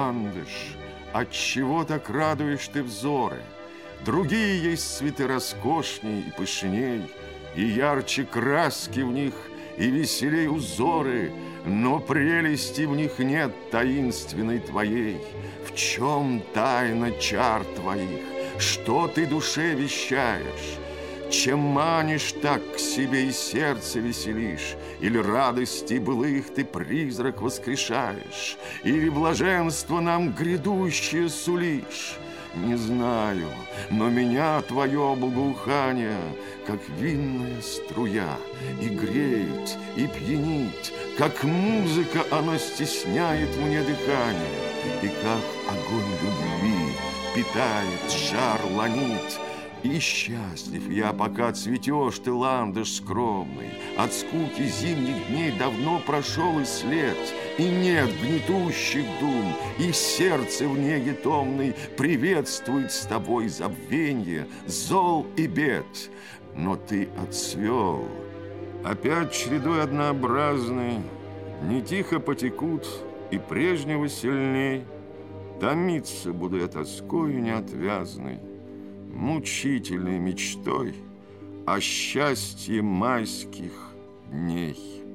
ландыш, отчего так радуешь ты взоры? Другие есть цветы роскошней и пышней, и ярче краски в них, и веселей узоры, но прелести в них нет таинственной твоей. В чем тайна чар твоих? Что ты душе вещаешь? Чем манишь так к себе и сердце веселишь? Или радости былых ты призрак воскрешаешь? Или блаженство нам грядущее сулишь? Не знаю, но меня твое благоухание, как винная струя, и греет, и пьянит, как музыка оно стесняет мне дыхание, и как огонь любви питает, жар ланит. И счастлив я, пока цветешь ты, ландыш скромный. От скуки зимних дней давно прошел и след, и нет гнетущих дум, и сердце в неге томной приветствует с тобой забвенье, зол и бед. Но ты отцвел, опять чередой однообразной, не тихо потекут и прежнего сильней. Томиться буду я тоскою неотвязной, мучительной мечтой о счастье майских дней.